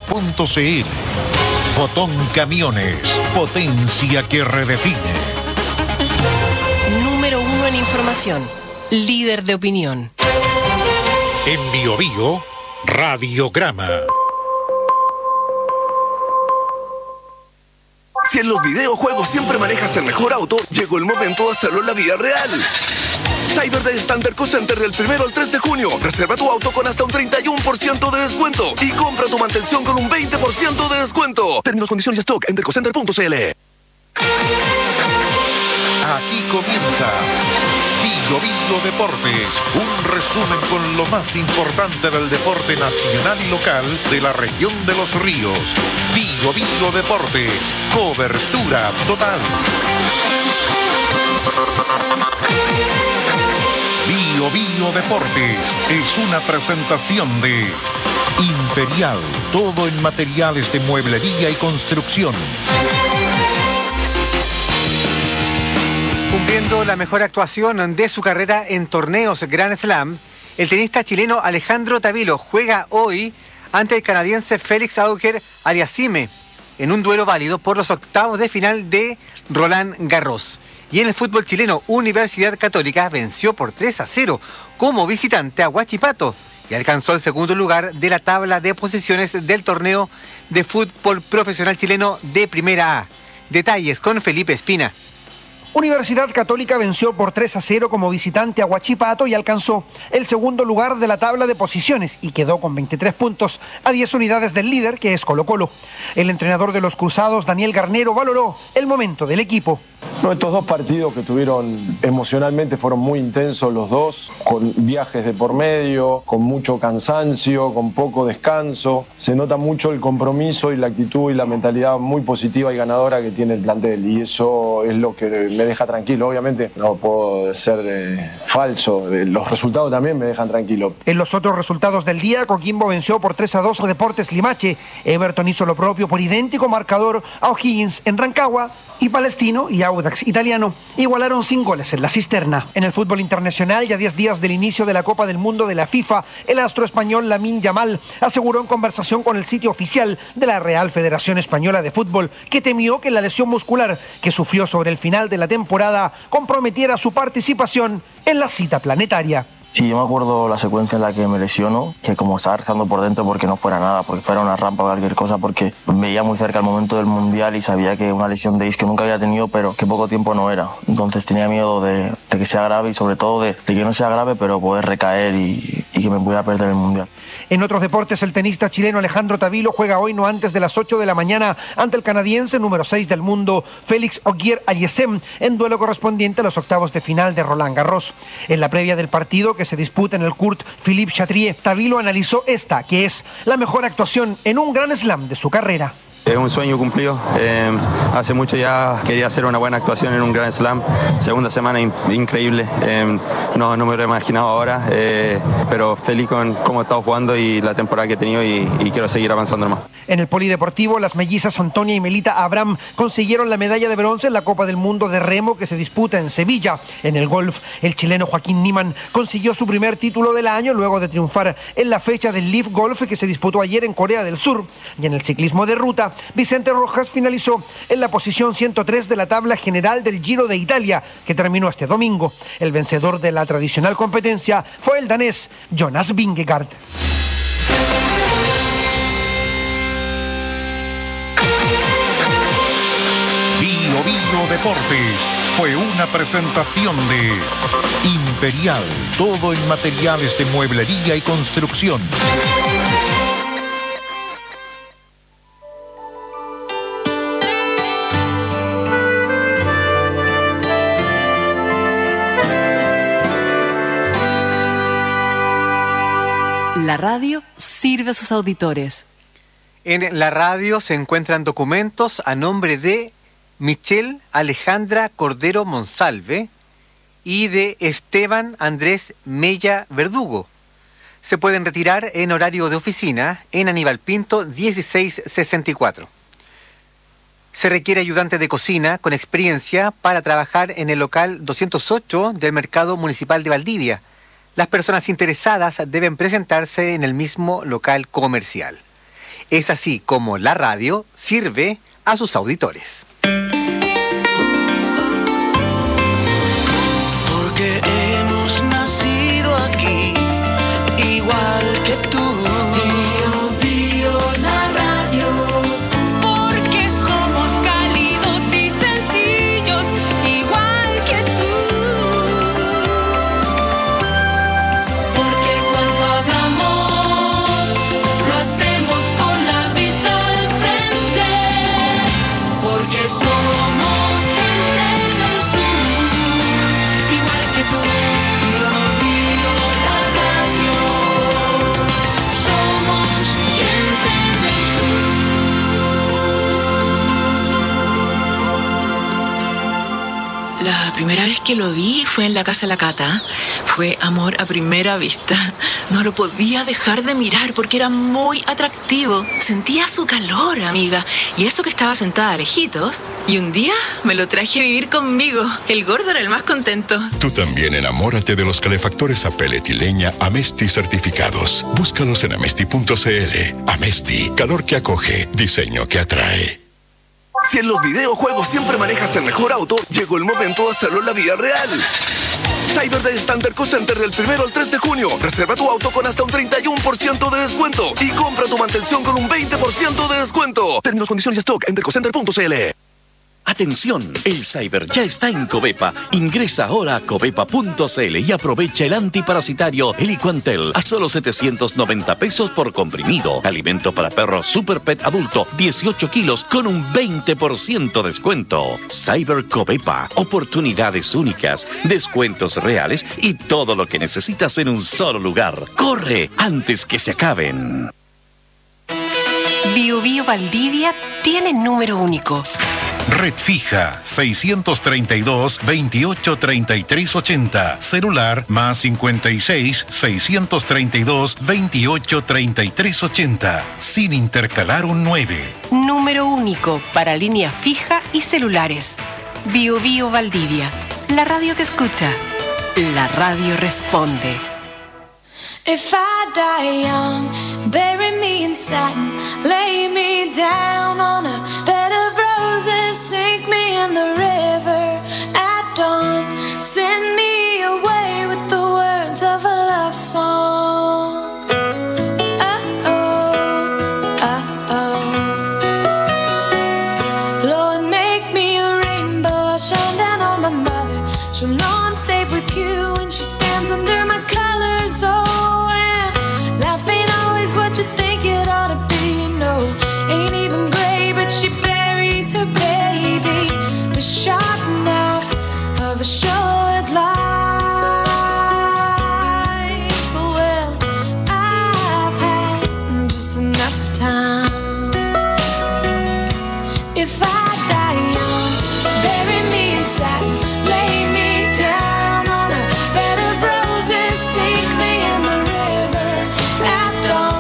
Fotón Camiones, potencia que redefine. Número 1 en información, líder de opinión. En Bio Bio, Radiograma. Si en los videojuegos siempre manejas el mejor auto, llegó el momento de hacerlo en la vida real. Cyber Day está en Terco Center del 1 al 3 de junio. Reserva tu auto con hasta un 31% de descuento y compra tu mantención con un 20% de descuento. Términos, condiciones y stock en tercocenter.cl. Aquí comienza Bio Bio Deportes, un resumen con lo más importante del deporte nacional y local de la región de Los Ríos. Bio Bio Deportes, cobertura total. Bio Bio Deportes es una presentación de Imperial, todo en materiales de mueblería y construcción. Cumpliendo la mejor actuación de su carrera en torneos Grand Slam, el tenista chileno Alejandro Tavilo juega hoy ante el canadiense Félix Auger-Aliassime en un duelo válido por los octavos de final de Roland Garros. Y en el fútbol chileno, Universidad Católica venció por 3-0 como visitante a Huachipato y alcanzó el segundo lugar de la tabla de posiciones del torneo de fútbol profesional chileno de Primera A. Detalles con Felipe Espina. Universidad Católica venció por 3-0 como visitante a Huachipato y alcanzó el segundo lugar de la tabla de posiciones y quedó con 23 puntos a 10 unidades del líder, que es Colo-Colo. El entrenador de los Cruzados, Daniel Garnero, valoró el momento del equipo. No, estos dos partidos que tuvieron emocionalmente fueron muy intensos los dos, con viajes de por medio, con mucho cansancio, con poco descanso. Se nota mucho el compromiso y la actitud y la mentalidad muy positiva y ganadora que tiene el plantel, y eso es lo que me deja tranquilo. Obviamente no puedo ser falso, los resultados también me dejan tranquilo. En los otros resultados del día, Coquimbo venció por 3-2 a Deportes Limache. Everton hizo lo propio por idéntico marcador a O'Higgins en Rancagua, y Palestino y Audax Italiano igualaron sin goles en la cisterna. En el fútbol internacional, ya 10 días del inicio de la Copa del Mundo de la FIFA, el astro español Lamine Yamal aseguró en conversación con el sitio oficial de la Real Federación Española de Fútbol que temió que la lesión muscular que sufrió sobre el final de la temporada comprometiera su participación en la cita planetaria. Sí, yo me acuerdo la secuencia en la que me lesiono, que como estaba rezando por dentro porque no fuera nada, porque fuera una rampa o cualquier cosa, porque veía muy cerca el momento del Mundial y sabía que una lesión de isquio nunca había tenido, pero que poco tiempo no era. Entonces tenía miedo de que sea grave y sobre todo de que no sea grave, pero poder recaer y que me pudiera perder el Mundial. En otros deportes, el tenista chileno Alejandro Tavilo juega hoy no antes de las 8 de la mañana ante el canadiense número 6 del mundo, Félix Auger-Aliassime, en duelo correspondiente a los octavos de final de Roland Garros. En la previa del partido que se disputa en el Kurt Philippe Chatrier, Tavilo analizó esta, que es la mejor actuación en un Grand Slam de su carrera. Es un sueño cumplido. Hace mucho ya quería hacer una buena actuación en un Grand Slam. Segunda semana increíble. No me lo he imaginado ahora, pero feliz con cómo he estado jugando y la temporada que he tenido y quiero seguir avanzando más. En el polideportivo, las mellizas Antonia y Melita Abraham consiguieron la medalla de bronce en la Copa del Mundo de Remo que se disputa en Sevilla. En el golf, el chileno Joaquín Niemann consiguió su primer título del año luego de triunfar en la fecha del Leaf Golf que se disputó ayer en Corea del Sur. Y en el ciclismo de ruta, Vicente Rojas finalizó en la posición 103 de la tabla general del Giro de Italia, que terminó este domingo. El vencedor de la tradicional competencia fue el danés Jonas Vingegaard. Bio Bio Deportes fue una presentación de Imperial, todo en materiales de mueblería y construcción. La radio sirve a sus auditores. En la radio se encuentran documentos a nombre de Michelle Alejandra Cordero Monsalve y de Esteban Andrés Mella Verdugo. Se pueden retirar en horario de oficina en Aníbal Pinto 1664. Se requiere ayudante de cocina con experiencia para trabajar en el local 208 del Mercado Municipal de Valdivia. Las personas interesadas deben presentarse en el mismo local comercial. Es así como la radio sirve a sus auditores. Porque hemos nacido aquí, igual que tú. Bio, la radio. Porque somos cálidos y sencillos, igual que tú. Porque cuando hablamos, lo hacemos con la vista al frente. Porque somos gente del sur, igual que tú. Bio, la radio. Somos gente del sur. La primera vez que lo vi fue en la casa de la Cata. Fue amor a primera vista. No lo podía dejar de mirar porque era muy atractivo. Sentía su calor, amiga. Y eso que estaba sentada lejitos. Y un día me lo traje a vivir conmigo. El gordo era el más contento. Tú también enamórate de los calefactores a pellet y leña Amesti certificados. Búscalos en amesti.cl. Amesti, calor que acoge, diseño que atrae. Si en los videojuegos siempre manejas el mejor auto, llegó el momento de hacerlo en la vida real. Cyber Day Standard Co Center del 1 al 3 de junio. Reserva tu auto con hasta un 31% de descuento y compra tu mantención con un 20% de descuento. Términos, condiciones y stock en dercocenter.cl. Atención, el Cyber ya está en Covepa. Ingresa ahora a covepa.cl y aprovecha el antiparasitario Heliquantel a solo 790 pesos por comprimido. Alimento para perros Super Pet adulto, 18 kilos con un 20% descuento. Cyber Covepa, oportunidades únicas, descuentos reales y todo lo que necesitas en un solo lugar. ¡Corre antes que se acaben! Bio Valdivia tiene número único. Red fija 632-283380. Celular más 56 632 283380. Sin intercalar un 9. Número único para línea fija y celulares. Bio Valdivia. La radio te escucha. La radio responde. If I die young, bury me in satin, lay me down on a bed of roses, sink me in the river at dawn, send me away with the words of a love song. Lord, make me a rainbow, I'll shine down on my mother. She'll know I'm safe with you when she stands under my colors. What you think it ought to be, no, ain't even gray, but she buries her baby. The sharp knife of a short life. Well, I've had just enough time. If I die young, bury me in satin, lay me down on a bed of roses, sink me in the river at dawn.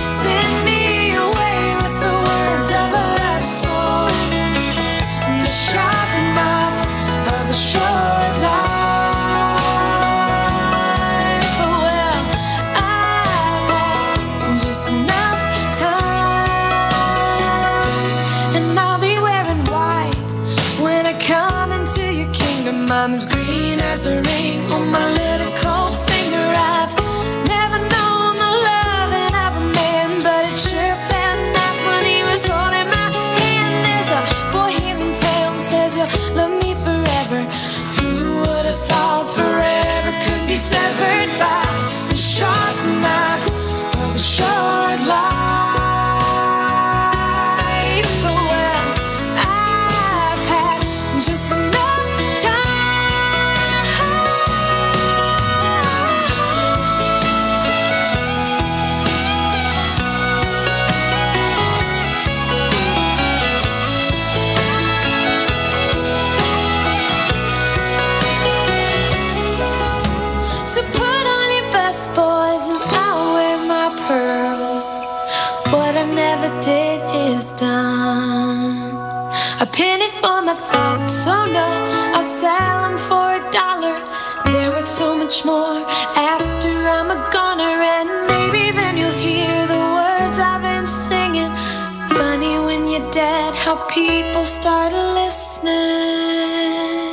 I'm as green as the ring on my little cold finger. I've never known the loving of a man, but it sure felt nice when he was holding my hand. There's a boy here in town says you'll love me forever. Who would have thought forever could be severed by the sharp knife of a short life? Well, I've had just enough. Did is done. A penny for my thoughts, oh no, I'll sell them for $1. They're worth so much more after I'm a goner, and maybe then you'll hear the words I've been singing. Funny when you're dead, how people start listening.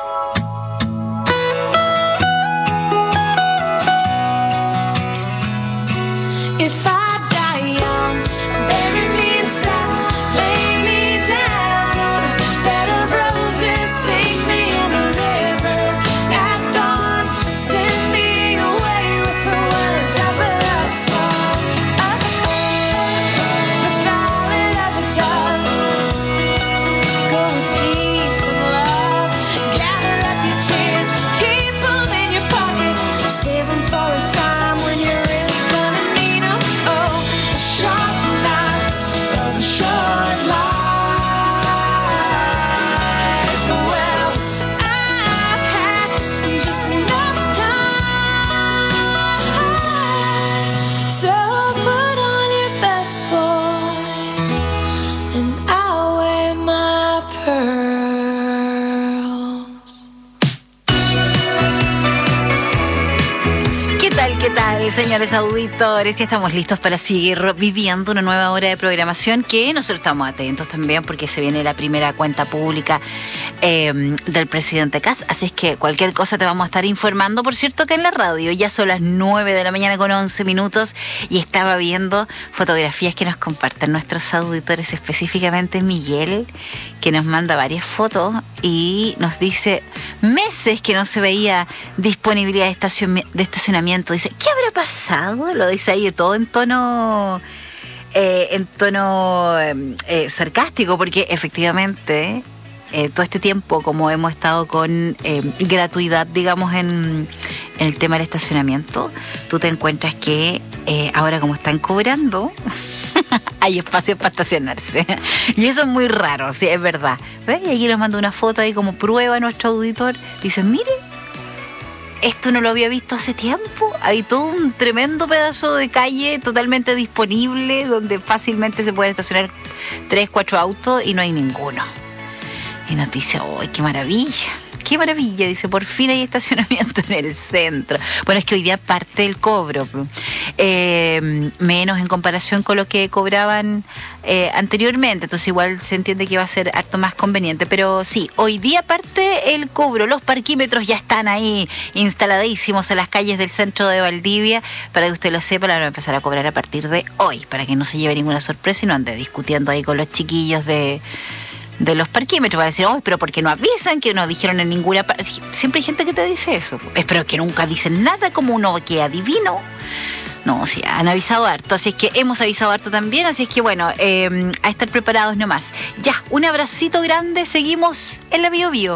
If I die young, bury me in satin, lay me down on a bed of roses, sing me in a river at dawn, send me away with the words of a love song. The ballad of a dove. Go with peace and love. Gather up your tears, keep them in your pocket, save them for a time when you're really gonna need them. Oh, the sharp knife of a short life. Well, I've had just enough time. So put on your best, boys, and I'll wear my pearls. ¿Qué tal, señores auditores? Ya estamos listos para seguir viviendo una nueva hora de programación que nosotros estamos atentos también porque se viene la primera cuenta pública del presidente Kast, así es que cualquier cosa te vamos a estar informando. Por cierto que en la radio ya son las 9 de la mañana con 11 minutos y estaba viendo fotografías que nos comparten nuestros auditores, específicamente Miguel, que nos manda varias fotos y nos dice meses que no se veía disponibilidad de estacionamiento. Dice, ¿qué habrá pasado? Lo dice ahí todo en tono sarcástico, porque efectivamente todo este tiempo, como hemos estado con gratuidad, digamos, en el tema del estacionamiento, tú te encuentras que ahora como están cobrando hay espacio para estacionarse. Y eso es muy raro, sí, es verdad. ¿Ves? Y aquí nos manda una foto ahí como prueba a nuestro auditor. Dice, mire, esto no lo había visto hace tiempo. Hay todo un tremendo pedazo de calle totalmente disponible donde fácilmente se pueden estacionar 3, 4 autos y no hay ninguno. Y nos dice, ¡ay, qué maravilla! ¡Qué maravilla! Dice, por fin hay estacionamiento en el centro. Bueno, es que hoy día parte el cobro. Menos en comparación con lo que cobraban anteriormente. Entonces igual se entiende que va a ser harto más conveniente. Pero sí, hoy día parte el cobro. Los parquímetros ya están ahí instaladísimos en las calles del centro de Valdivia. Para que usted lo sepa, la van a empezar a cobrar a partir de hoy. Para que no se lleve ninguna sorpresa y no ande discutiendo ahí con los chiquillos de los parquímetros. Va a decir, pero ¿por qué no avisan? Que no dijeron en ninguna parte. Siempre hay gente que te dice eso. Espero que nunca dicen nada, como uno que adivino. No, sí, han avisado harto, así es que hemos avisado harto también, así es que bueno, a estar preparados nomás. Ya, un abracito grande, seguimos en la Bio Bio.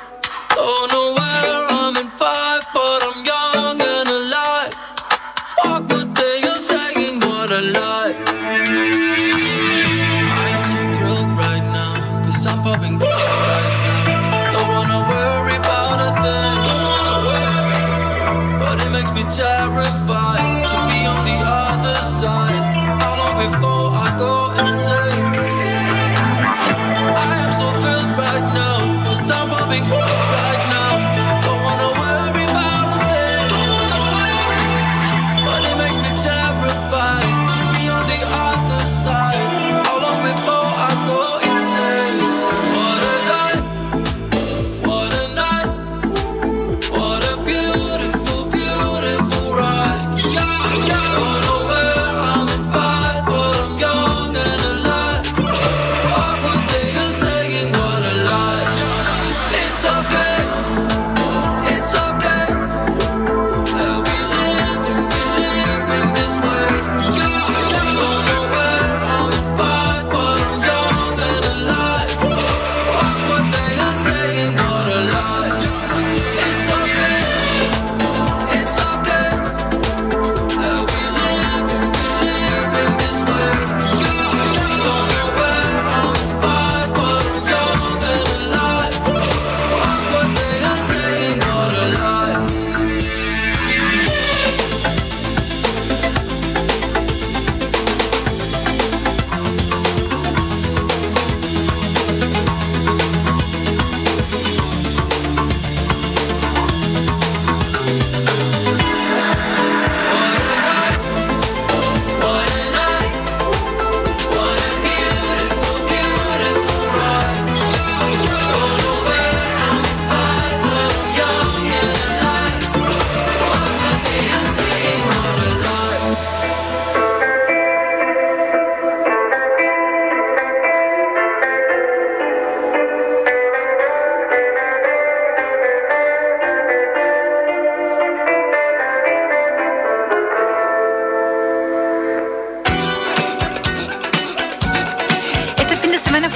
Don't know where I'm in 5, but I'm young and alive.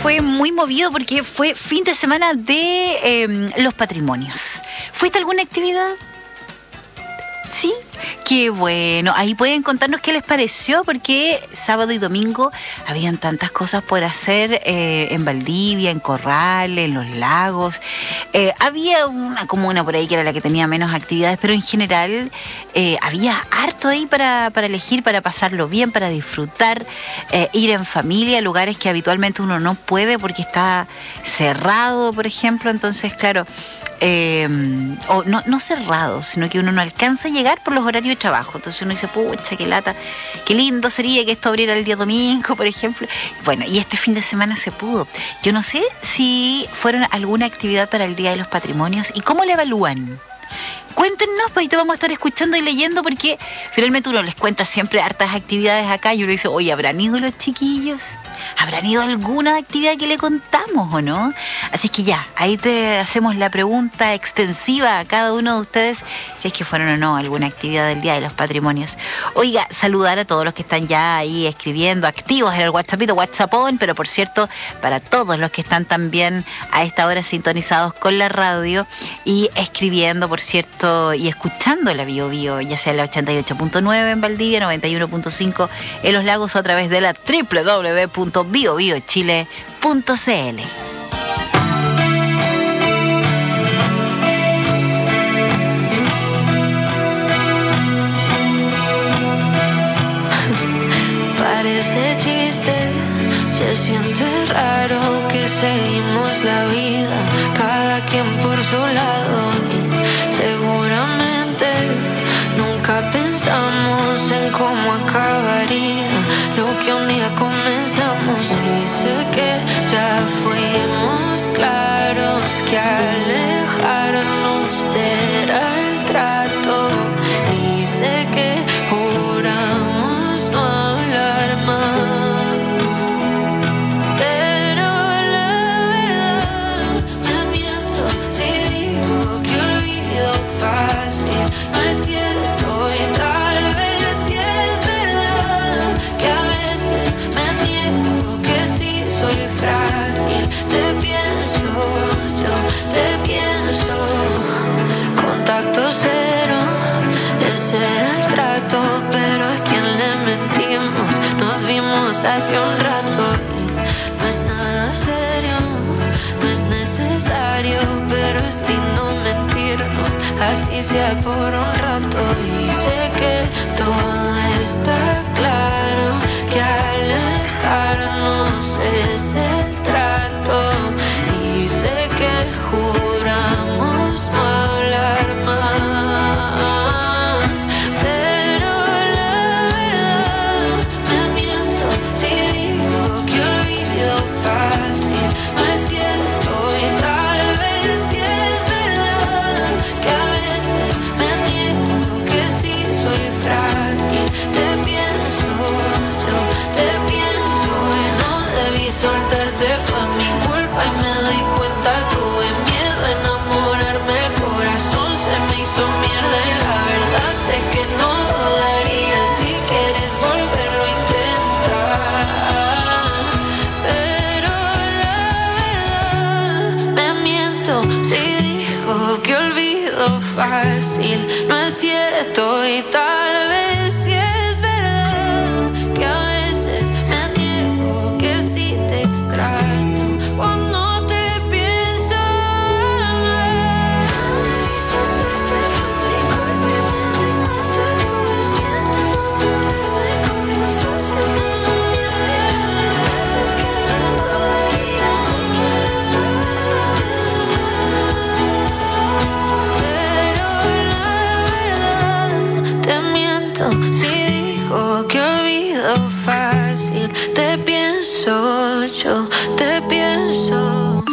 fue muy movido porque fue fin de semana de los patrimonios. ¿Fuiste a alguna actividad? ¿Sí? Qué bueno. Ahí pueden contarnos qué les pareció, porque sábado y domingo habían tantas cosas por hacer en Valdivia, en Corrales, en los lagos. Había una comuna por ahí que era la que tenía menos actividades, pero en general había harto ahí para elegir, para pasarlo bien, para disfrutar, ir en familia a lugares que habitualmente uno no puede porque está cerrado, por ejemplo. Entonces, claro, o no cerrado, sino que uno no alcanza a llegar por los horarios de trabajo. Entonces uno dice, pucha, qué lata, qué lindo sería que esto abriera el día domingo, por ejemplo. Bueno, y este fin de semana se pudo. Yo no sé si fueron alguna actividad para el Día de los Patrimonios y cómo la evalúan. Cuéntenos, pues ahí te vamos a estar escuchando y leyendo, porque finalmente uno les cuenta siempre hartas actividades acá y uno dice, oye, ¿habrán ido los chiquillos? ¿Habrán ido a alguna actividad que le contamos o no? Así que ya, ahí te hacemos la pregunta extensiva a cada uno de ustedes, si es que fueron o no a alguna actividad del Día de los Patrimonios. Oiga, saludar a todos los que están ya ahí escribiendo, activos en el WhatsAppón, pero por cierto, para todos los que están también a esta hora sintonizados con la radio y escribiendo, por cierto, y escuchando la Bio Bio, ya sea la 88.9 en Valdivia, 91.5 en los lagos, o a través de la www.biobiochile.cl. Parece chiste, se siente raro que seguimos la vida, cada quien por su lado, y seguramente nunca pensamos en cómo acabaría lo que un día comenzamos. Y sé que ya fuimos claros que alejarnos era el trato, y sé que juramos no hablar más, pero la verdad me miento si digo que olvido fácil. No es cierto, y tal vez sí es verdad que a veces me niego, que sí soy frágil. Te pienso, yo te pienso. Contacto cero, ese era el trato, pero a quien le mentimos. Nos vimos hace un rato y no es nada serio, no es necesario, pero es lindo mentirnos, así sea por un rato. Y sé que todo está claro, que alejarnos es el trato, y sé que juramos no hablar más, pero la verdad me miento si digo que olvido fácil. No es cierto, y tal vez sí es verdad que a veces me niego, que sí soy frágil. Te pienso, yo te pienso, y no debí soltarte, fue mi culpa y me doy cuenta. Tuve miedo a enamorarme, el corazón se me hizo mierda y la verdad sé que no dudaría. Si quieres volverlo a intentar, pero la verdad me miento si digo que olvido fácil. No es cierto, y tal vez sí es verdad que a veces me niego, que sí te extraño cuando te pienso. No debí soltarte, fue mi culpa y me doy cuenta. Tuve miedo a enamorarme, el corazón se me hizo mierda y la verdad sé que no dudaría. Si quieres volverlo a intentar, pero la verdad te miento si digo que olvido fácil. Te pienso, yo te pienso.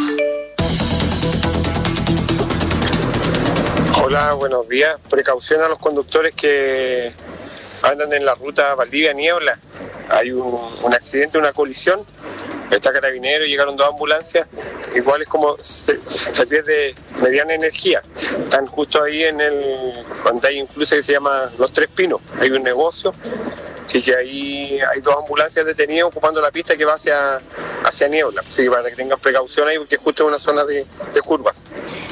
Hola, buenos días. Precaución a los conductores que andan en la ruta Valdivia-Niebla. Hay un accidente, una colisión. Está Carabinero, llegaron 2 ambulancias. Igual es como se pierde mediana energía. Están justo ahí en el... Donde hay incluso que se llama Los Tres Pinos. Hay un negocio Así que ahí hay 2 ambulancias detenidas ocupando la pista que va hacia Niebla. Así que para que tengan precaución ahí, porque justo es una zona de curvas.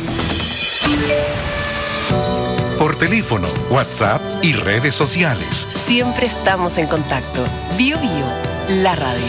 Por teléfono, WhatsApp y redes sociales. Siempre estamos en contacto. Bio Bio, la radio.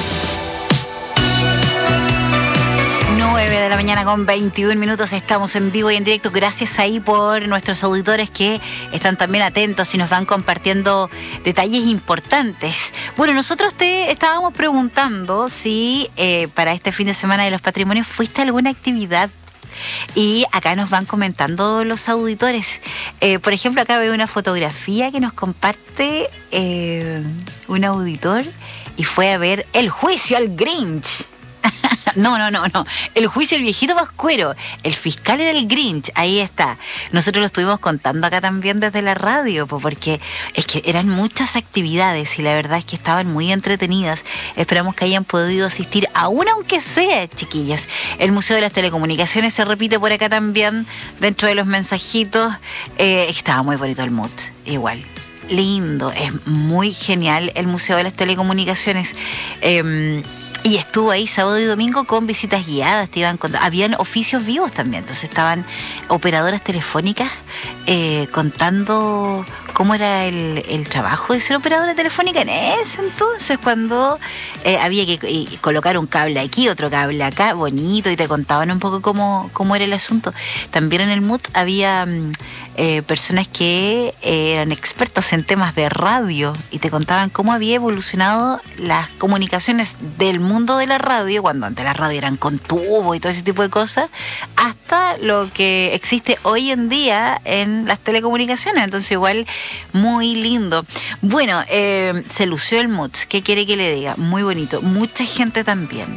9 de la mañana con 21 minutos, estamos en vivo y en directo. Gracias ahí por nuestros auditores que están también atentos y nos van compartiendo detalles importantes. Bueno, nosotros te estábamos preguntando si para este fin de semana de los patrimonios fuiste a alguna actividad. Y acá nos van comentando los auditores. Por ejemplo, acá veo una fotografía que nos comparte un auditor y fue a ver El juicio al Grinch. No. El juicio del viejito Pascuero. El fiscal era el Grinch. Ahí está. Nosotros lo estuvimos contando acá también desde la radio, porque es que eran muchas actividades y la verdad es que estaban muy entretenidas. Esperamos que hayan podido asistir, aún aunque sea, chiquillos. El Museo de las Telecomunicaciones se repite por acá también dentro de los mensajitos. Estaba muy bonito el mood. Igual. Lindo. Es muy genial el Museo de las Telecomunicaciones. Y estuvo ahí sábado y domingo con visitas guiadas, habían oficios vivos también, entonces estaban operadoras telefónicas contando cómo era el trabajo de ser operadora telefónica en ese entonces, cuando había que colocar un cable aquí, otro cable acá, bonito, y te contaban un poco cómo era el asunto. También en el MUT había personas que eran expertos en temas de radio y te contaban cómo había evolucionado las comunicaciones del mundo de la radio, cuando antes la radio eran con tubo y todo ese tipo de cosas, hasta lo que existe hoy en día en las telecomunicaciones. Entonces igual muy lindo. Bueno, se lució el MUT, ¿qué quiere que le diga? Muy bonito, mucha gente también.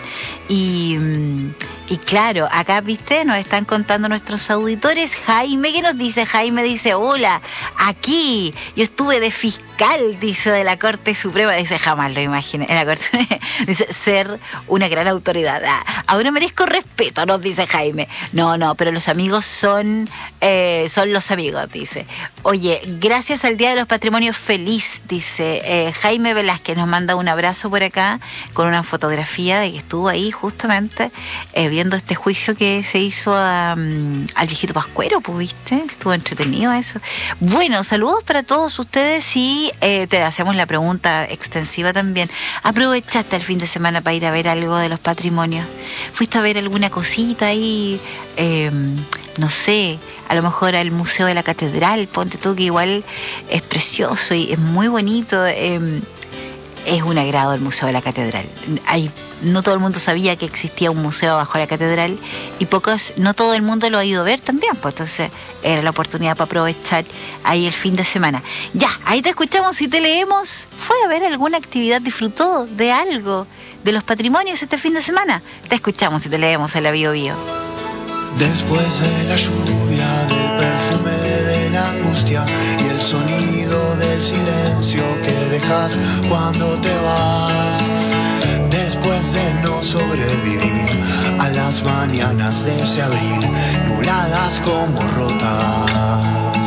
Y claro, acá, viste, nos están contando nuestros auditores. Jaime, ¿qué nos dice? Jaime dice, hola, aquí yo estuve de fiscal, dice, de la Corte Suprema. Dice, jamás lo imaginé, en la Corte. Dice, ser una gran autoridad. Ahora merezco respeto, nos dice Jaime. No, pero los amigos son los amigos, dice. Oye, gracias al Día de los Patrimonios feliz, dice Jaime Velázquez. Nos manda un abrazo por acá con una fotografía de que estuvo ahí justamente viendo este juicio que se hizo al viejito Pascuero, pues, ¿viste? Estuvo entretenido eso. Bueno, saludos para todos ustedes y te hacemos la pregunta extensiva también. ¿Aprovechaste el fin de semana para ir a ver algo de los patrimonios? ¿Fuiste a ver alguna cosita ahí? No sé, a lo mejor al Museo de la Catedral, ponte tú, que igual es precioso y es muy bonito. Es un agrado el Museo de la Catedral. No todo el mundo sabía que existía un museo bajo la catedral y no todo el mundo lo ha ido a ver también, pues entonces era la oportunidad para aprovechar ahí el fin de semana. Ya, ahí te escuchamos y te leemos. ¿Fue a ver alguna actividad? ¿Disfrutó de algo de los patrimonios este fin de semana? Te escuchamos y te leemos en la Bio Bio. Después de la lluvia, del perfume de la angustia y el sonido del silencio que dejas cuando te vas. Después de no sobrevivir a las mañanas de ese abril, nubladas como rotas.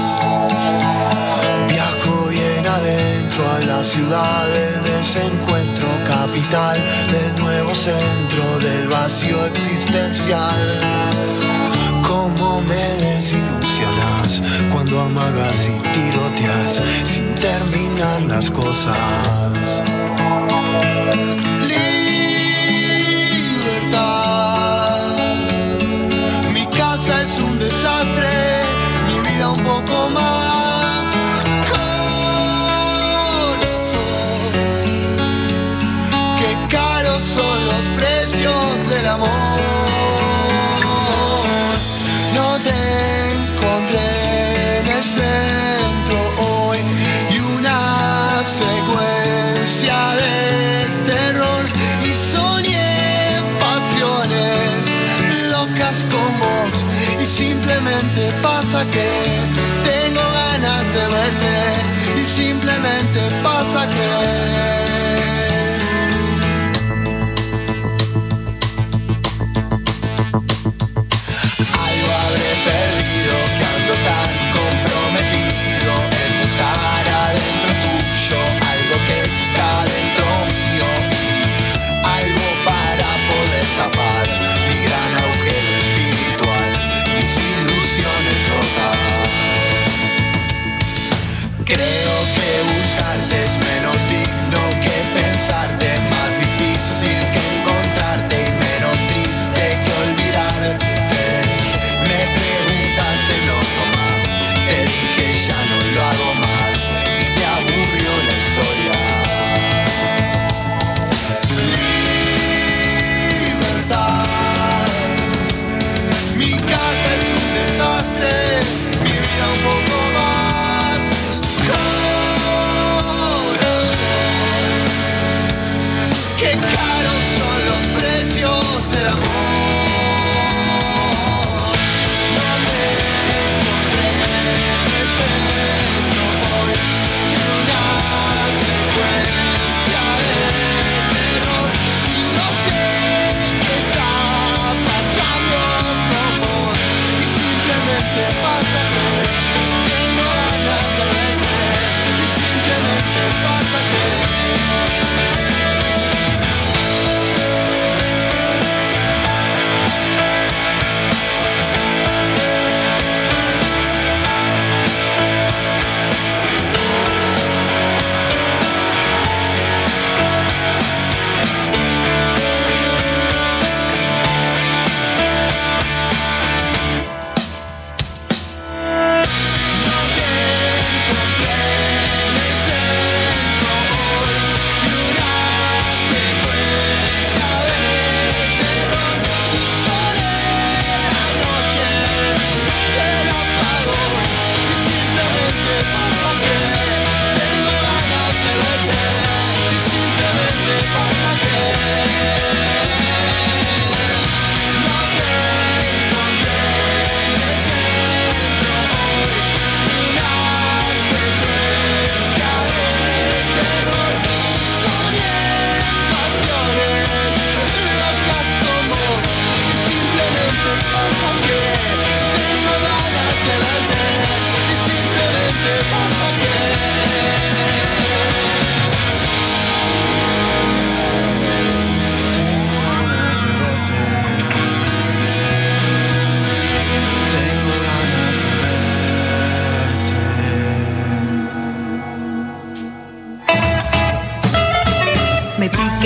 Viajo bien adentro a la ciudad del desencuentro, capital del nuevo centro del vacío existencial. Cómo me desilusionas cuando amagas y tiroteas sin terminar las cosas. Mi casa es un desastre, mi vida un poco más. Corazón, qué caros son los precios del amor. No te encontré en el centro hoy y una secuencia de terror y soñé pasiones locas con vos y simplemente pasa que tengo ganas de verte y simplemente pasa que algo habré perdido, que ando tan comprometido en buscar adentro tuyo algo que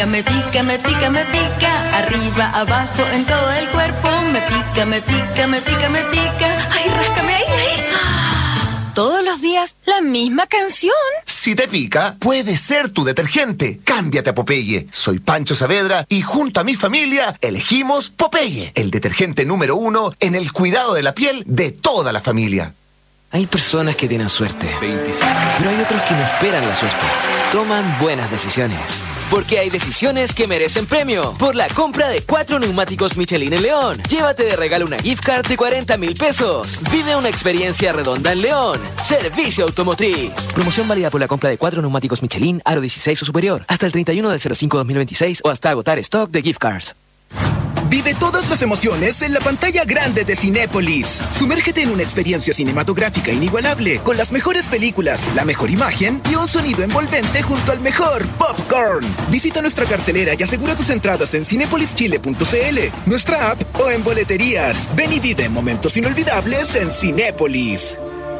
pica, me pica, me pica, me pica. Arriba, abajo, en todo el cuerpo. Me pica, me pica, me pica, me pica. Ay, ráscame ahí, ahí. Todos los días, la misma canción. Si te pica, puede ser tu detergente. Cámbiate a Popeye. Soy Pancho Saavedra y junto a mi familia elegimos Popeye, el detergente número 1 en el cuidado de la piel de toda la familia. Hay personas que tienen suerte, pero hay otros que no esperan la suerte. Toman buenas decisiones. Porque hay decisiones que merecen premio. Por la compra de 4 neumáticos Michelin en León, llévate de regalo una gift card de 40.000 pesos. Vive una experiencia redonda en León. Servicio Automotriz. Promoción válida por la compra de 4 neumáticos Michelin, aro 16 o superior, hasta el 31/05/2026 o hasta agotar stock de gift cards. Vive todas las emociones en la pantalla grande de Cinépolis. Sumérgete en una experiencia cinematográfica inigualable, con las mejores películas, la mejor imagen y un sonido envolvente junto al mejor popcorn. Visita nuestra cartelera y asegura tus entradas en cinepolischile.cl, nuestra app o en boleterías. Ven y vive momentos inolvidables en Cinépolis.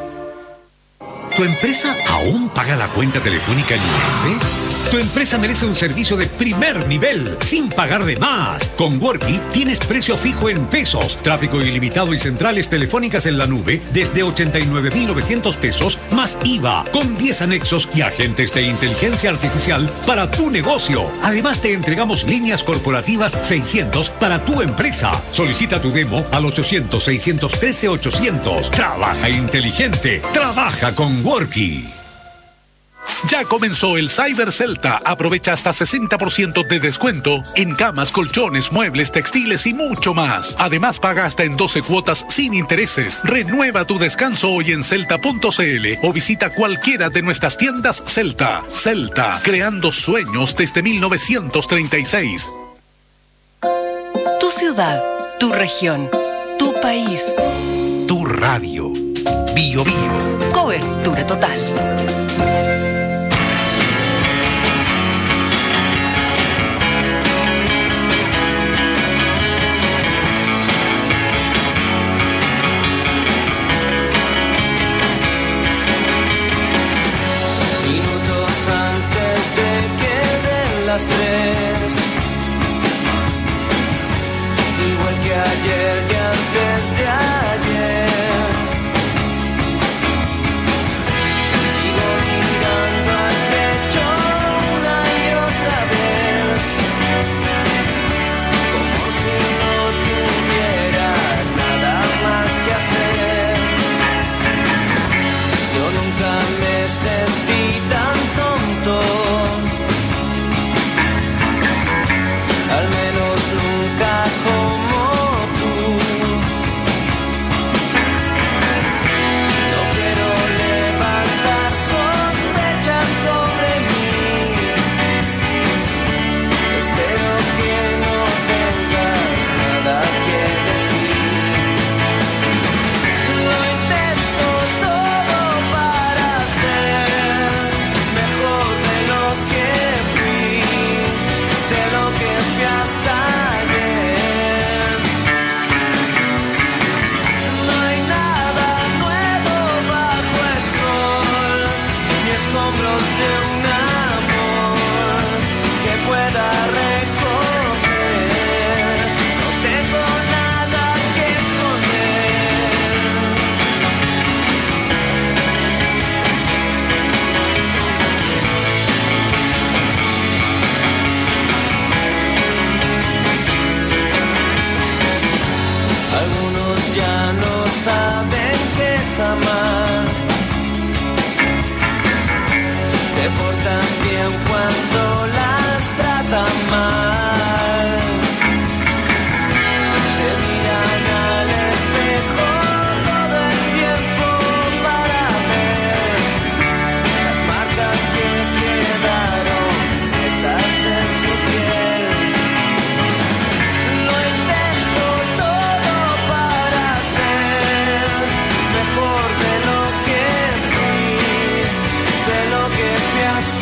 ¿Tu empresa aún paga la cuenta telefónica en IPF? Tu empresa merece un servicio de primer nivel, sin pagar de más. Con Worky tienes precio fijo en pesos, tráfico ilimitado y centrales telefónicas en la nube desde 89.900 pesos más IVA, con 10 anexos y agentes de inteligencia artificial para tu negocio. Además te entregamos líneas corporativas 600 para tu empresa. Solicita tu demo al 800-613-800. Trabaja inteligente, trabaja con Worky. Ya comenzó el Cyber Celta. Aprovecha hasta 60% de descuento en camas, colchones, muebles, textiles y mucho más. Además, paga hasta en 12 cuotas sin intereses. Renueva tu descanso hoy en celta.cl o visita cualquiera de nuestras tiendas Celta. Celta, creando sueños desde 1936. Tu ciudad, tu región, tu país. Tu radio. Bio Bio. Cobertura total. Las 3, igual que ayer y antes de ayer. Sigo mirando al techo una y otra vez, como si no tuviera nada más que hacer. Yo nunca me sentí tan tonto, al menos nunca como tú. No quiero levantar sospechas sobre mí. Espero que no tengas nada que decir. Lo intento todo para ser mejor de lo que fui, de lo que fui hasta ayer. No hay nada nuevo bajo el sol, ni escombros de un amor que pueda recoger. No tengo nada que esconder. Algunos ya no saben qué es amar. Se portan bien cuando las tratan mal. Se miran al espejo todo el tiempo para ver las marcas que quedaron esas en su piel. Lo intento todo para ser mejor de lo que fui, de lo que fui hasta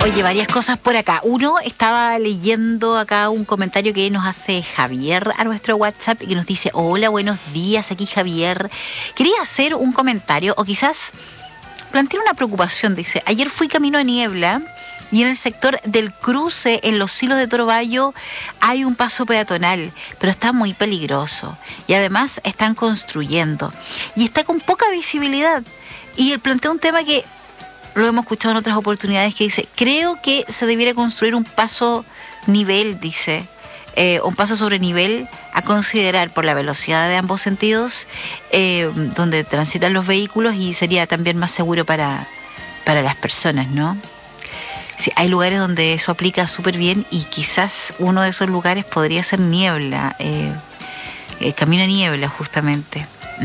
Oye, varias cosas por acá. Uno, estaba leyendo acá un comentario que nos hace Javier a nuestro WhatsApp y que nos dice: hola, buenos días, aquí Javier. Quería hacer un comentario o quizás plantear una preocupación. Dice: ayer fui camino a Niebla y en el sector del cruce, en los Silos de Toro Bayo, hay un paso peatonal, pero está muy peligroso. Y además están construyendo. Y está con poca visibilidad. Y él plantea un tema que lo hemos escuchado en otras oportunidades, que dice: creo que se debiera construir un paso nivel, dice, un paso sobre nivel a considerar por la velocidad de ambos sentidos, donde transitan los vehículos, y sería también más seguro para las personas, ¿no? Sí, hay lugares donde eso aplica súper bien y quizás uno de esos lugares podría ser Niebla, camino a Niebla justamente.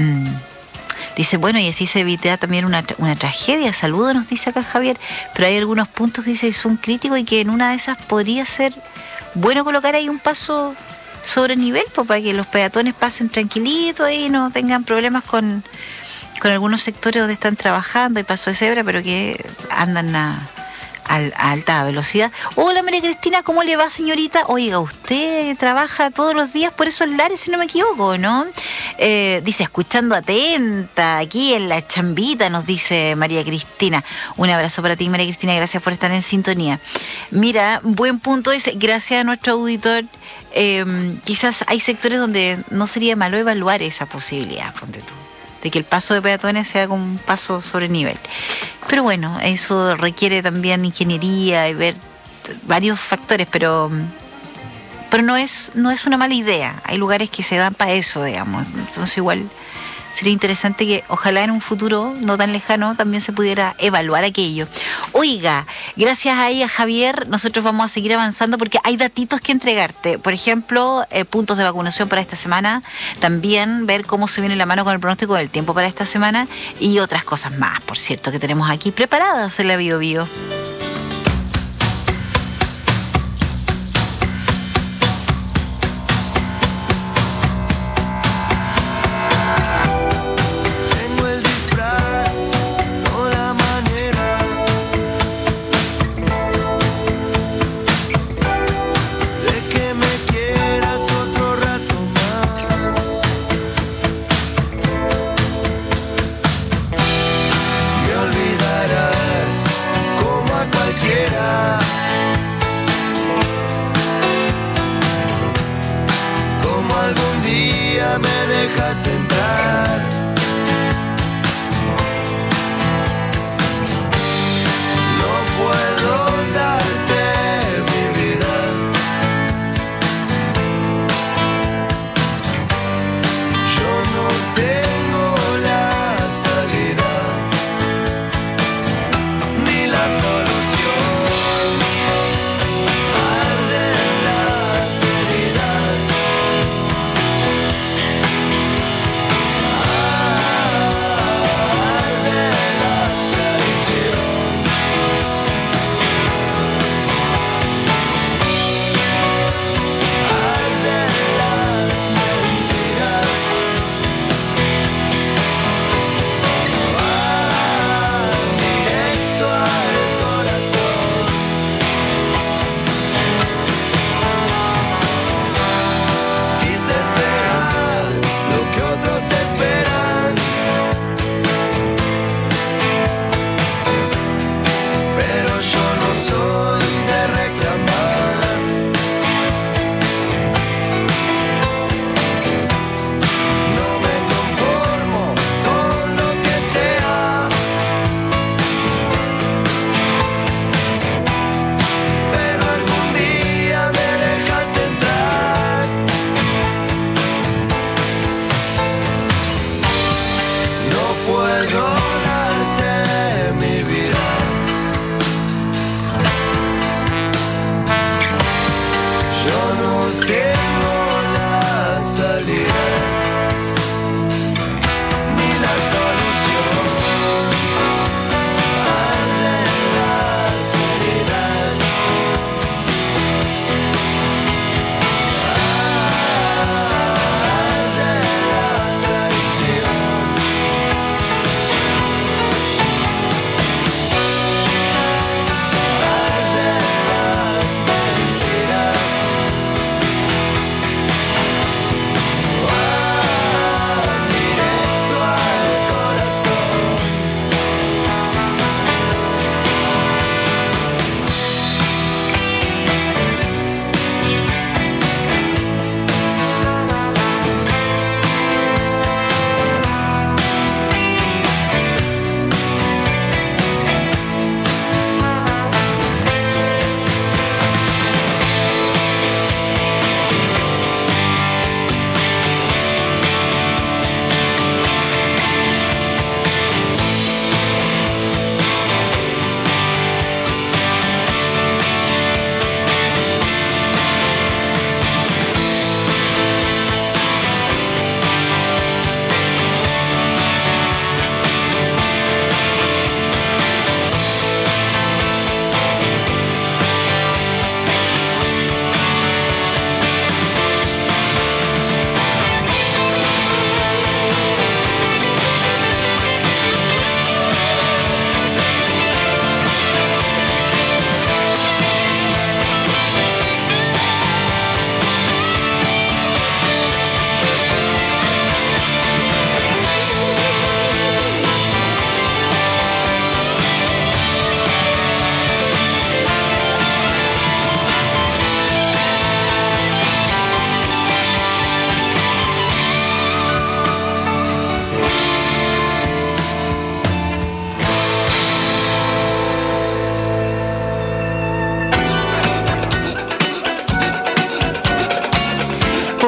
Dice, bueno, y así se evita también una tragedia. Saludos, nos dice acá Javier, pero hay algunos puntos que dice que son críticos y que en una de esas podría ser bueno colocar ahí un paso sobre nivel, pues, para que los peatones pasen tranquilitos y no tengan problemas con algunos sectores donde están trabajando, hay paso de cebra, pero que andan a alta velocidad. Hola María Cristina, ¿cómo le va, señorita? Oiga, usted trabaja todos los días por esos lares, si no me equivoco, ¿no? Dice, escuchando atenta aquí en la chambita, nos dice María Cristina. Un abrazo para ti, María Cristina, gracias por estar en sintonía. Mira, buen punto ese, gracias a nuestro auditor. Quizás hay sectores donde no sería malo evaluar esa posibilidad, ponte tú, de que el paso de peatones sea como un paso sobre nivel. Pero bueno, eso requiere también ingeniería y ver varios factores, pero no es una mala idea. Hay lugares que se dan para eso, digamos. Entonces igual sería interesante que ojalá en un futuro no tan lejano también se pudiera evaluar aquello. Oiga, gracias ahí a Javier, nosotros vamos a seguir avanzando porque hay datitos que entregarte. Por ejemplo, puntos de vacunación para esta semana, también ver cómo se viene la mano con el pronóstico del tiempo para esta semana y otras cosas más, por cierto, que tenemos aquí preparadas en la Bio Bio.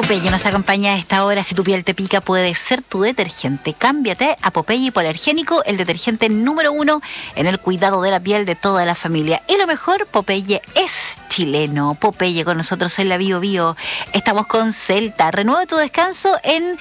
Popeye nos acompaña a esta hora. Si tu piel te pica, puede ser tu detergente. Cámbiate a Popeye Hipoalergénico, el detergente número 1 en el cuidado de la piel de toda la familia. Y lo mejor, Popeye es chileno. Popeye con nosotros en la Bio Bio. Estamos con Celta. Renueva tu descanso en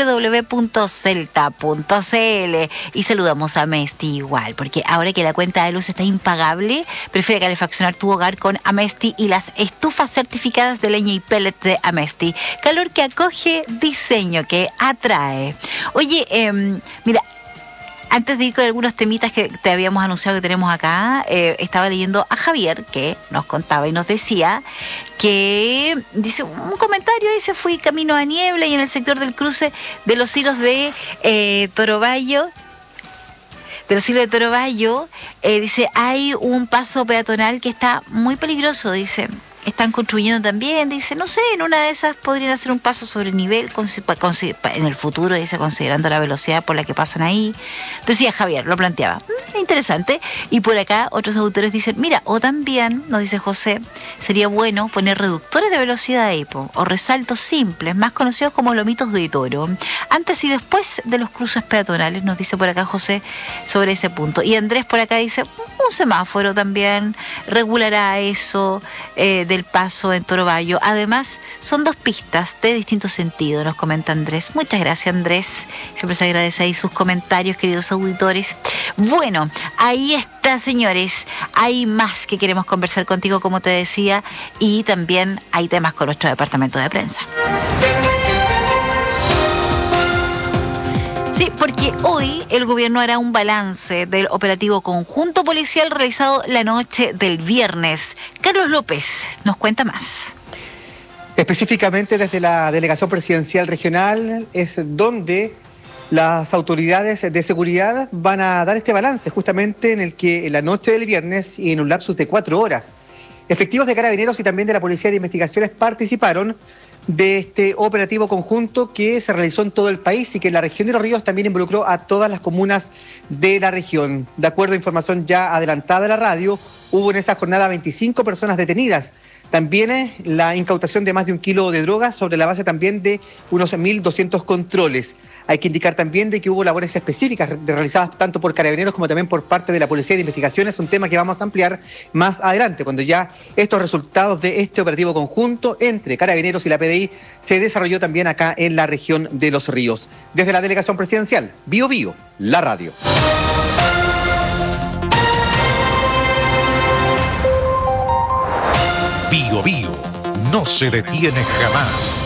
www.celta.cl. Y saludamos a Amesti igual, porque ahora que la cuenta de luz está impagable, prefiere calefaccionar tu hogar con Amesti y las estufas certificadas de leña y pellets de Amesti. Calor que acoge, diseño que atrae. Oye, mira, antes de ir con algunos temitas que te habíamos anunciado que tenemos acá, estaba leyendo a Javier, que nos contaba y nos decía que, dice un comentario, dice, fui camino a Niebla y en el sector del cruce de los hilos de Torobayo, dice, hay un paso peatonal que está muy peligroso, dice. Están construyendo también, dice, no sé, en una de esas podrían hacer un paso sobre nivel en el futuro, dice, considerando la velocidad por la que pasan ahí. Decía Javier, lo planteaba. Interesante. Y por acá otros autores dicen, mira, o también, nos dice José, sería bueno poner reductores de velocidad ahí, o resaltos simples, más conocidos como lomitos de toro, antes y después de los cruces peatonales, nos dice por acá José sobre ese punto. Y Andrés por acá dice, un semáforo también regulará eso del paso en Torobayo. Además, son 2 pistas de distinto sentido, nos comenta Andrés. Muchas gracias, Andrés. Siempre se agradece ahí sus comentarios, queridos auditores. Bueno, ahí está, señores. Hay más que queremos conversar contigo, como te decía, y también hay temas con nuestro departamento de prensa. Sí, porque hoy el gobierno hará un balance del operativo conjunto policial realizado la noche del viernes. Carlos López nos cuenta más. Específicamente desde la Delegación Presidencial Regional es donde las autoridades de seguridad van a dar este balance, justamente en el que en la noche del viernes y en un lapsus de 4 horas, efectivos de Carabineros y también de la Policía de Investigaciones participaron de este operativo conjunto que se realizó en todo el país y que en la región de Los Ríos también involucró a todas las comunas de la región. De acuerdo a información ya adelantada de la radio, hubo en esa jornada 25 personas detenidas. También la incautación de más de 1 kilo de drogas sobre la base también de unos 1.200 controles. Hay que indicar también de que hubo labores específicas realizadas tanto por Carabineros como también por parte de la Policía de Investigaciones, un tema que vamos a ampliar más adelante, cuando ya estos resultados de este operativo conjunto entre Carabineros y la PDI se desarrolló también acá en la región de Los Ríos. Desde la Delegación Presidencial, Bio Bio, la radio. Bio Bio no se detiene jamás.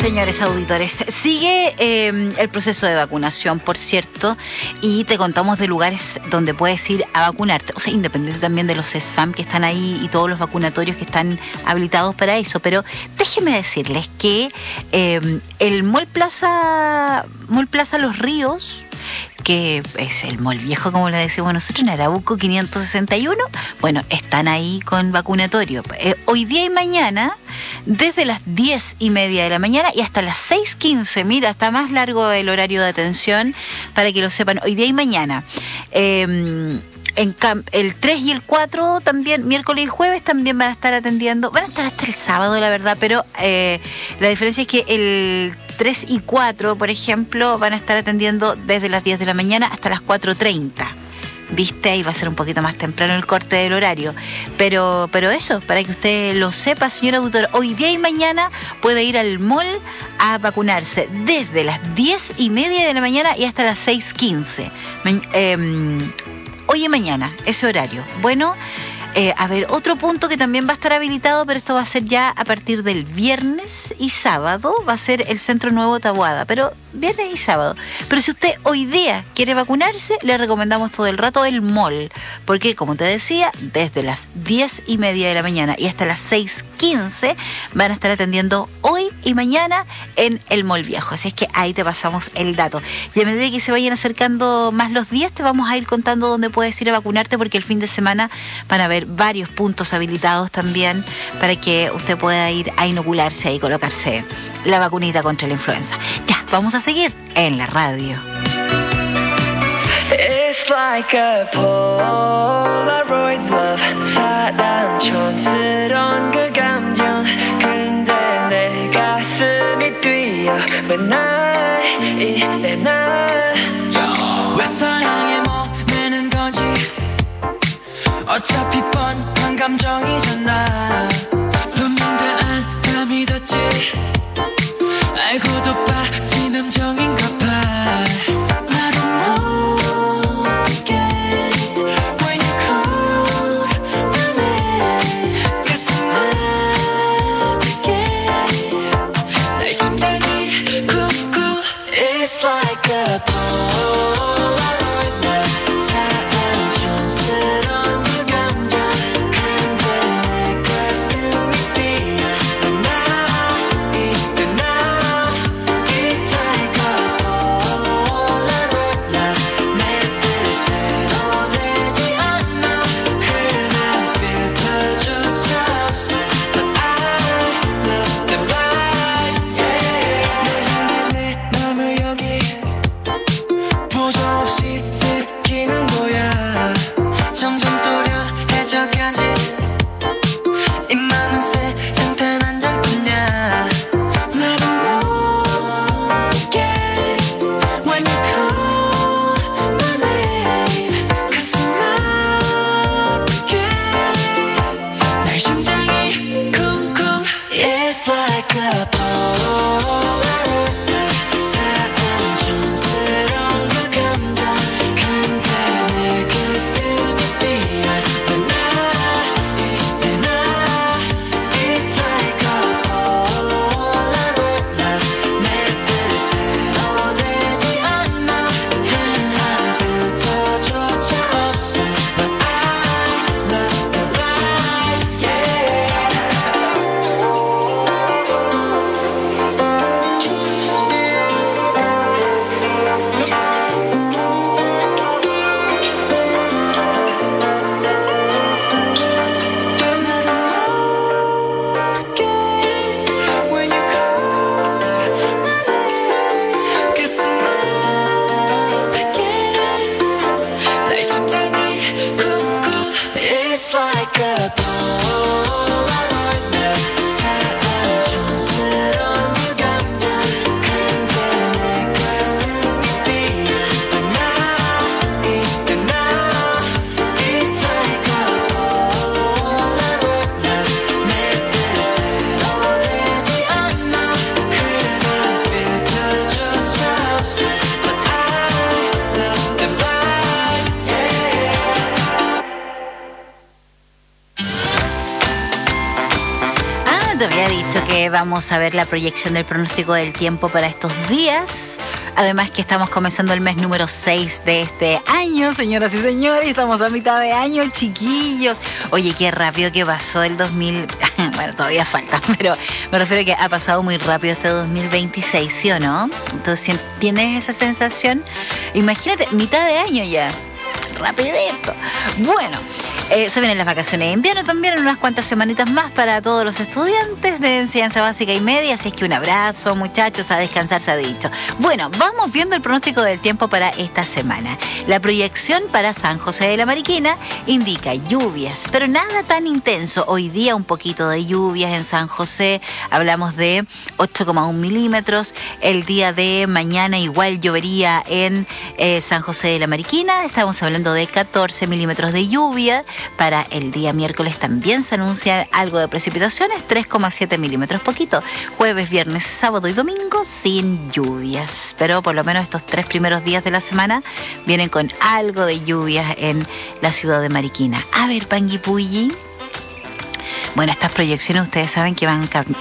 Señores auditores, sigue el proceso de vacunación, por cierto, y te contamos de lugares donde puedes ir a vacunarte, o sea, independiente también de los SFAM que están ahí y todos los vacunatorios que están habilitados para eso, pero déjenme decirles que el Mall Plaza Los Ríos, que es el mall viejo, como le decimos nosotros, en Arauco 561, bueno, están ahí con vacunatorio. Hoy día y mañana, desde las 10:30 de la mañana y hasta las 6:15, mira, está más largo el horario de atención, para que lo sepan, hoy día y mañana. El 3 y el 4 también, miércoles y jueves también van a estar atendiendo, van a estar hasta el sábado, la verdad, pero la diferencia es que el 3 y 4, por ejemplo, van a estar atendiendo desde las 10 de la mañana hasta las 4:30. ¿Viste? Ahí va a ser un poquito más temprano el corte del horario. Pero eso, para que usted lo sepa, señor auditor, hoy día y mañana puede ir al mall a vacunarse desde las 10:30 de la mañana y hasta las 6:15. Hoy y mañana, ese horario. Bueno, a ver, otro punto que también va a estar habilitado, pero esto va a ser ya a partir del viernes y sábado, va a ser el Centro Nuevo Taboada, pero viernes y sábado. Pero si usted hoy día quiere vacunarse, le recomendamos todo el rato el mall, porque como te decía, desde las 10:30 de la mañana y hasta las 6:15 van a estar atendiendo hoy y mañana en el Mall Viejo. Así es que ahí te pasamos el dato. Y a medida que se vayan acercando más los días, te vamos a ir contando dónde puedes ir a vacunarte, porque el fin de semana van a haber varios puntos habilitados también para que usted pueda ir a inocularse y colocarse la vacunita contra la influenza. Ya, vamos a seguir en la radio. It's like a Polaroid love 사랑 촌스러운 그 감정 근데 내 가슴이 뛰어 왜 이래 난 왜 사랑에 목매는 거지 어차피 뻔한 감정이잖아 분명도 안 믿었지 알고도 빠진 함정인가 봐 나도 모르게 When you call my name 가슴 아프게 내 심장이 쿵쿵 It's like a Polaroid 날 사랑 촌스러운 그 감정 근데 내 가슴이 뛰어 왜 이래 no te había dicho que vamos a ver la proyección del pronóstico del tiempo para estos días? Además que estamos comenzando el mes número 6 de este año, señoras y señores. Estamos a mitad de año, chiquillos. Oye, qué rápido que pasó el 2000. Bueno, todavía falta, pero me refiero a que ha pasado muy rápido este 2026, ¿sí o no? Entonces, ¿tienes esa sensación? Imagínate, mitad de año ya. Rapidito. Bueno, se vienen las vacaciones de invierno también en unas cuantas semanitas más para todos los estudiantes de enseñanza básica y media, así es que un abrazo, muchachos, a descansar se ha dicho. Bueno, vamos viendo el pronóstico del tiempo para esta semana. La proyección para San José de la Mariquina indica lluvias, pero nada tan intenso. Hoy día un poquito de lluvias en San José, hablamos de 8,1 milímetros. El día de mañana igual llovería en San José de la Mariquina, estamos hablando de 14 milímetros de lluvia. Para el día miércoles también se anuncia algo de precipitaciones, 3,7 milímetros, poquito. Jueves, viernes, sábado y domingo sin lluvias, pero por lo menos estos 3 primeros días de la semana vienen con algo de lluvias en la ciudad de Mariquina. A ver, Panguipulli. Bueno, estas proyecciones ustedes saben que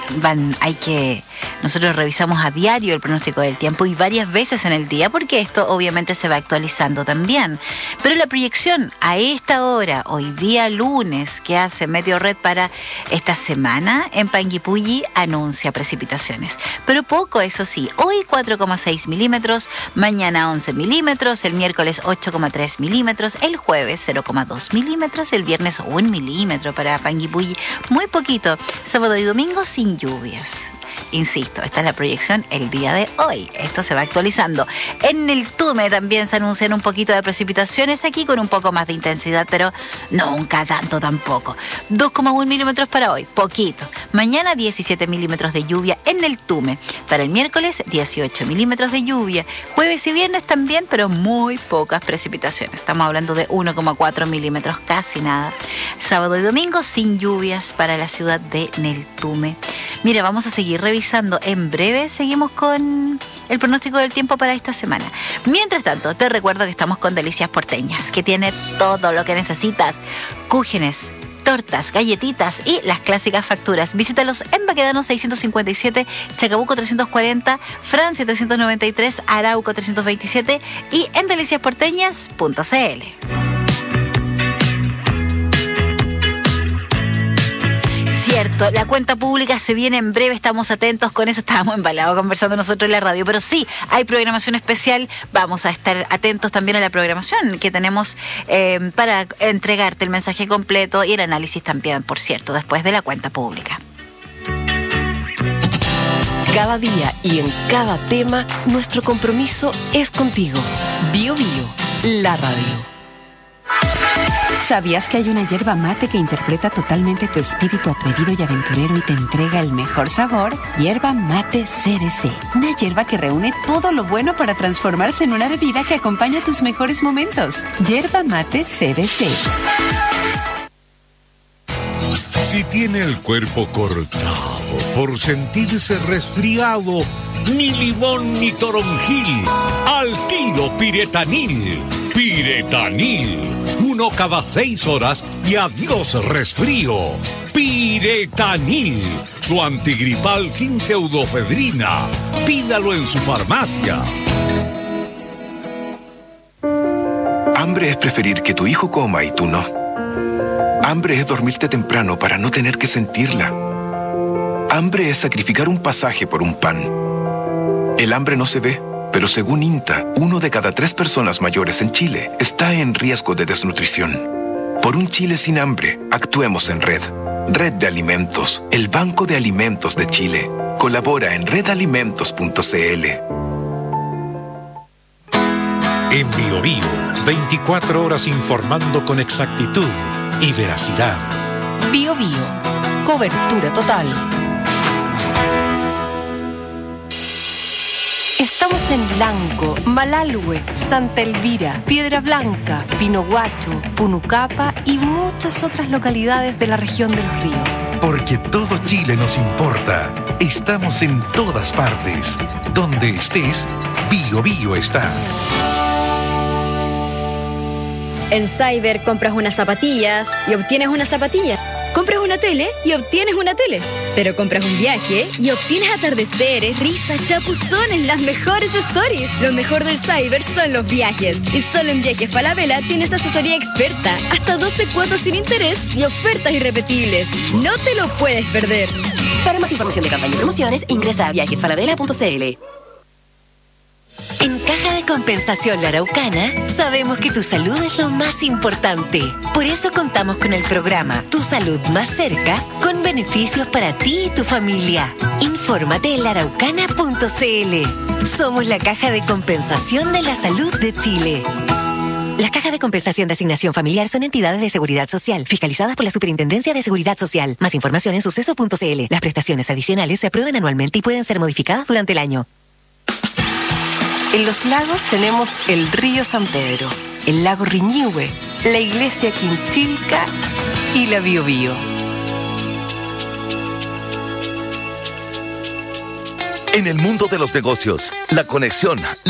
nosotros revisamos a diario el pronóstico del tiempo y varias veces en el día, porque esto obviamente se va actualizando también. Pero la proyección a esta hora, hoy día lunes, que hace Meteorred para esta semana en Panguipulli, anuncia precipitaciones. Pero poco, eso sí. Hoy 4,6 milímetros, mañana 11 milímetros, el miércoles 8,3 milímetros, el jueves 0,2 milímetros, el viernes 1 milímetro para Panguipulli. Muy poquito. Sábado y domingo sin lluvias. Insisto, esta es la proyección el día de hoy. Esto se va actualizando. En el Tume también se anuncian un poquito de precipitaciones, aquí con un poco más de intensidad, pero nunca tanto tampoco. 2,1 milímetros para hoy, poquito. Mañana 17 milímetros de lluvia en el Tume. Para el miércoles 18 milímetros de lluvia. Jueves y viernes también, pero muy pocas precipitaciones. Estamos hablando de 1,4 milímetros, casi nada. Sábado y domingo sin lluvias para la ciudad de Neltume. Mira, vamos a seguir revisando. En breve seguimos con el pronóstico del tiempo para esta semana. Mientras tanto, te recuerdo que estamos con Delicias Porteñas, que tiene todo lo que necesitas. Cúgenes, tortas, galletitas y las clásicas facturas. Visítalos en Baquedano 657, Chacabuco 340, Francia 393, Arauco 327 y en deliciasporteñas.cl. Cierto, la cuenta pública se viene en breve, estamos atentos con eso, estábamos embalados conversando nosotros en la radio, pero sí, hay programación especial, vamos a estar atentos también a la programación que tenemos para entregarte el mensaje completo y el análisis también, por cierto, después de la cuenta pública. Cada día y en cada tema, nuestro compromiso es contigo. Bio Bio, la radio. ¿Sabías que hay una yerba mate que interpreta totalmente tu espíritu atrevido y aventurero y te entrega el mejor sabor? Yerba Mate CBC. Una yerba que reúne todo lo bueno para transformarse en una bebida que acompaña tus mejores momentos. Yerba Mate CBC. Si tiene el cuerpo cortado por sentirse resfriado, ni limón ni toronjil, al tiro Piretanil. Piretanil, 1 cada 6 horas y adiós resfrío. Piretanil, su antigripal sin pseudofedrina. Pídalo en su farmacia. Hambre es preferir que tu hijo coma y tú no. Hambre es dormirte temprano para no tener que sentirla. Hambre es sacrificar un pasaje por un pan. El hambre no se ve, pero según INTA, 1 de cada 3 personas mayores en Chile está en riesgo de desnutrición. Por un Chile sin hambre, actuemos en red. Red de Alimentos, el Banco de Alimentos de Chile. Colabora en redalimentos.cl. En Bio Bio, 24 horas informando con exactitud y veracidad. Bio Bio, cobertura total. Estamos en Lanco, Malalhue, Santa Elvira, Piedra Blanca, Pinohuacho, Punucapa y muchas otras localidades de la región de los ríos. Porque todo Chile nos importa. Estamos en todas partes. Donde estés, Bio Bio está. En Cyber compras unas zapatillas y obtienes unas zapatillas. Compras una tele y obtienes una tele. Pero compras un viaje y obtienes atardeceres, risas, chapuzones, las mejores stories. Lo mejor del cyber son los viajes. Y solo en Viajes Falabella tienes asesoría experta, hasta 12 cuotas sin interés y ofertas irrepetibles. No te lo puedes perder. Para más información de campaña y promociones, ingresa a viajesfalabella.cl. En Caja de Compensación La Araucana sabemos que tu salud es lo más importante. Por eso contamos con el programa Tu Salud Más Cerca, con beneficios para ti y tu familia. Infórmate en laraucana.cl. Somos la Caja de Compensación de la Salud de Chile. Las cajas de compensación de asignación familiar son entidades de seguridad social, fiscalizadas por la Superintendencia de Seguridad Social. Más información en suceso.cl. Las prestaciones adicionales se aprueban anualmente y pueden ser modificadas durante el año. En Los Lagos tenemos el río San Pedro, el lago Riñihue, la iglesia Quinchilca y la Biobío. En el mundo de los negocios, la conexión